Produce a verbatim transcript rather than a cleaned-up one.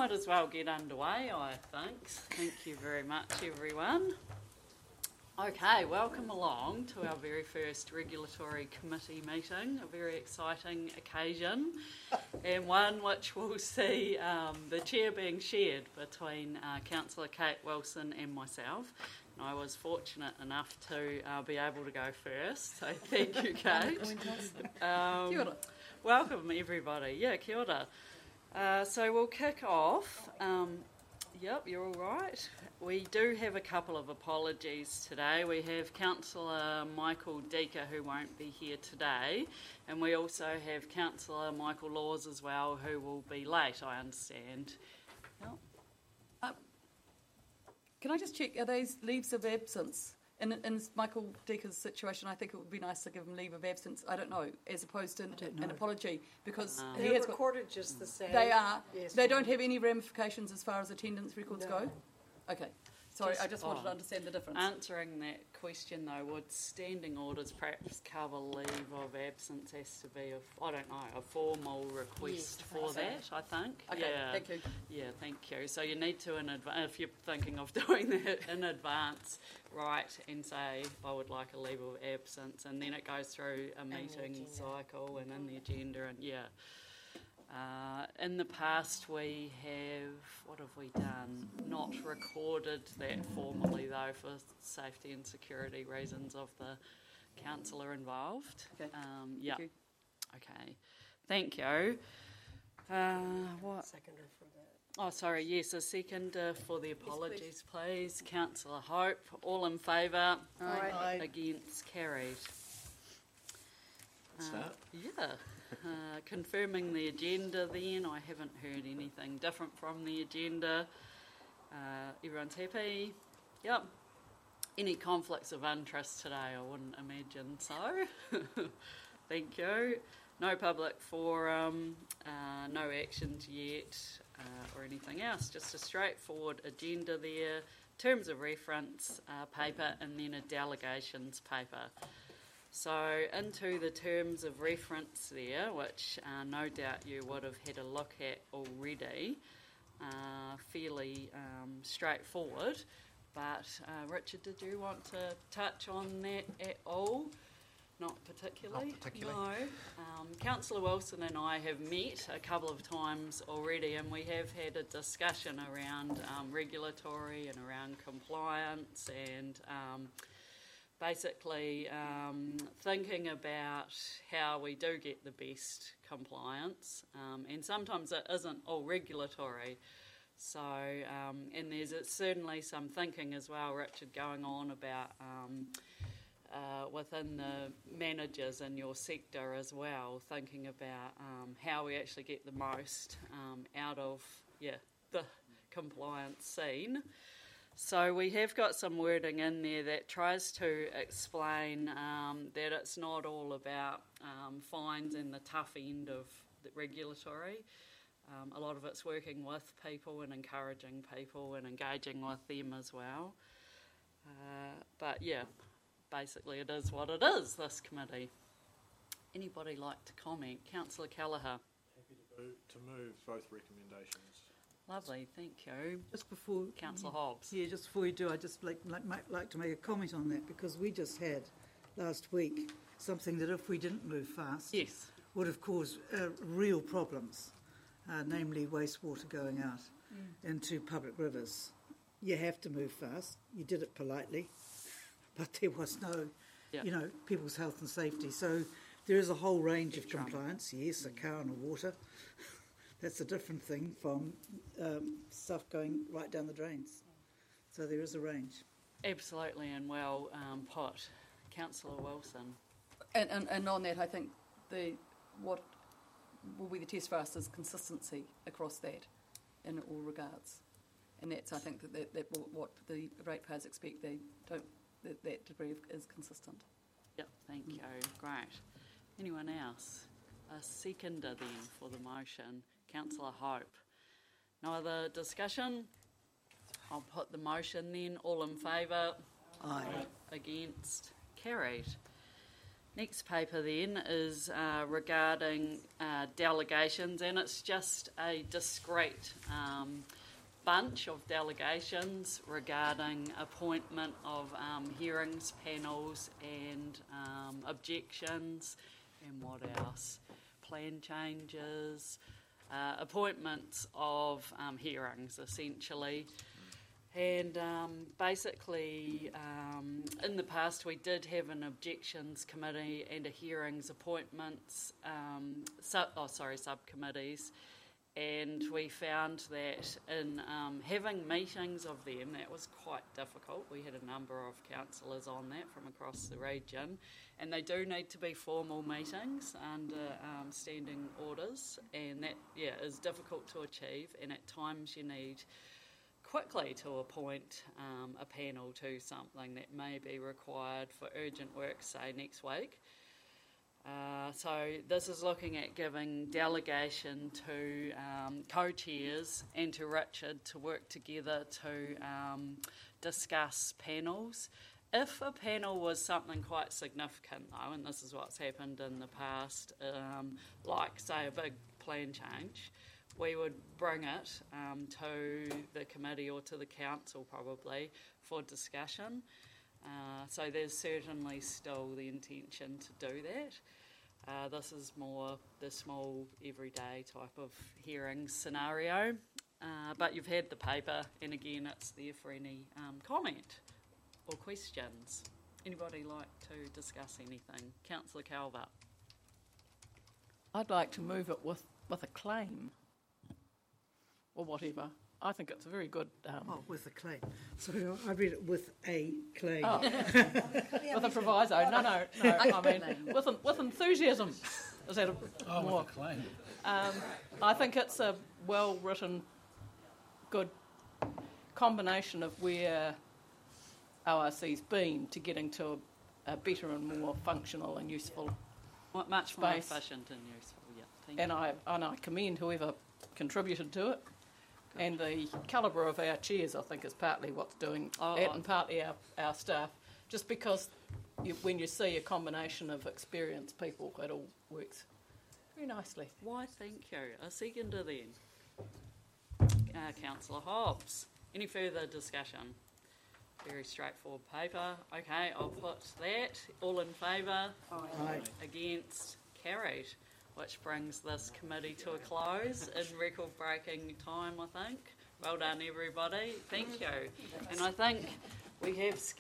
might as well get underway, I think. Thank you very much, everyone. Okay, welcome along to our very first regulatory committee meeting, a very exciting occasion, and one which will see um, the chair being shared between uh, Councillor Kate Wilson and myself. And I was fortunate enough to uh, be able to go first, so thank you, Kate. um, Kia ora. Welcome, everybody. Yeah, kia ora. Uh, so we'll kick off. Um, yep, you're all right. We do have a couple of apologies today. We have Councillor Michael Deaker, who won't be here today, and we also have Councillor Michael Laws as well, who will be late, I understand. Yep. Uh, can I just check, are these leaves of absence? In, in Michael Deaker's situation, I think it would be nice to give him leave of absence, I don't know, as opposed to an apology, because Uh, he They're has got, recorded just the same. they are, Yes, they ma'am. don't have any ramifications as far as attendance records No. go? Okay, sorry, Just- I just wanted oh. to understand the difference. Answering that question though, would standing orders perhaps cover leave of absence has to be, a, I don't know, a formal request Yes, I for think so. that, I think. Okay, yeah. thank you. Yeah, thank you. So you need to, in adva- if you're thinking of doing that in advance, write and say, I would like a leave of absence, and then it goes through a And the meeting agenda. cycle and in the agenda, and yeah. Uh, in the past we have, what have we done? Not recorded that formally though for safety and security reasons of the councillor involved. Okay, Um, yeah. you. Okay. Thank you. Uh, what? Seconder for that. Oh, sorry, yes, a second uh, for the apologies, please. Councillor Hope, all in favour? Aye. Against, carried. Uh, Start. yeah. Uh, confirming the agenda then, I haven't heard anything different from the agenda. Uh, everyone's happy? Yep. Any conflicts of interest today? I wouldn't imagine so. Thank you. No public forum, uh, no actions yet uh, or anything else, just a straightforward agenda there, terms of reference uh, paper and then a delegations paper. So into the terms of reference there, which uh, no doubt you would have had a look at already, uh, fairly um, straightforward. But uh, Richard, did you want to touch on that at all? Not particularly? Not particularly. No. Um, Councillor Wilson and I have met a couple of times already, and we have had a discussion around um, regulatory and around compliance and um, basically um, thinking about how we do get the best compliance, um, and sometimes it isn't all regulatory. So, um, and there's uh, certainly some thinking as well, Richard, going on about um, uh, within the managers in your sector as well, thinking about um, how we actually get the most um, out of yeah the compliance scene. So we have got some wording in there that tries to explain um, that it's not all about um, fines and the tough end of the regulatory. Um, a lot of it's working with people and encouraging people and engaging with them as well. Uh, but yeah, basically it is what it is, this committee. Anybody like to comment? Councillor Kelleher. Happy to move, to move both recommendations. Lovely, thank you. Just before, Councillor Hobbs. yeah, just before you do, I'd just like, like, ma- like to make a comment on that, because we just had last week something that if we didn't move fast Yes. would have caused uh, real problems, uh, namely wastewater going out into public rivers. You have to move fast. You did it politely, but there was no, Yeah. you know, people's health and safety. So there is a whole range of Drama. compliance. Yes, a car and a water. That's a different thing from um, stuff going right down the drains. So there is a range. Absolutely, and well um, put. Councillor Wilson. And, and, and on that, I think the what will be the test for us is consistency across that in all regards. And that's, I think, that, that, that what the ratepayers expect, they don't, that, that degree is consistent. Yep, thank you. Great. Anyone else? A seconder then for the motion. Councillor Hope. No other discussion? I'll put the motion then. All in favour? Aye. Against? Carried. Next paper then is uh, regarding uh, delegations, and it's just a discrete um, bunch of delegations regarding appointment of um, hearings panels and um, objections, and what else? Plan changes, uh, appointments of um, hearings essentially. And um, basically, um, in the past, we did have an objections committee and a hearings appointments, um, sub, oh sorry, subcommittees, and we found that in um, having meetings of them, that was quite difficult. We had a number of councillors on that from across the region, and they do need to be formal meetings under um, standing orders, and that yeah is difficult to achieve. And at times, you need quickly to appoint um, a panel to something that may be required for urgent work, say next week. Uh, so this is looking at giving delegation to um, co-chairs and to Richard to work together to um, discuss panels. If a panel was something quite significant though, and this is what's happened in the past, um, like say a big plan change, we would bring it um, to the committee or to the council probably for discussion. Uh, so there's certainly still the intention to do that. Uh, this is more the small everyday type of hearing scenario. Uh, but you've had the paper, and again it's there for any um, comment or questions. Anybody like to discuss anything? Councillor Calvert. I'd like to move it with, with a claim. Or whatever. I think it's a very good... Um, Oh, with a claim. Sorry, I read it with a claim. oh, with a proviso. No, no, no. I mean, with, with enthusiasm. Is that a Oh, more... with a claim. Um, I think it's a well-written, good combination of where O R C's been to getting to a, a better and more functional and useful Mu- Much more space. efficient and useful, yeah. Thank And you. I, and I commend whoever contributed to it. And the calibre of our chairs, I think, is partly what's doing Oh, it oh. and partly our, our staff. Just because you, when you see a combination of experienced people, it all works very nicely. Why, thank you. A seconder then. Uh, Councillor Hobbs. Any further discussion? Very straightforward paper. Okay, I'll put that. All in favour? Aye. Against? Carried. Which brings this committee to a close in record-breaking time, I think. Well done, everybody. Thank you. And I think we have scheduled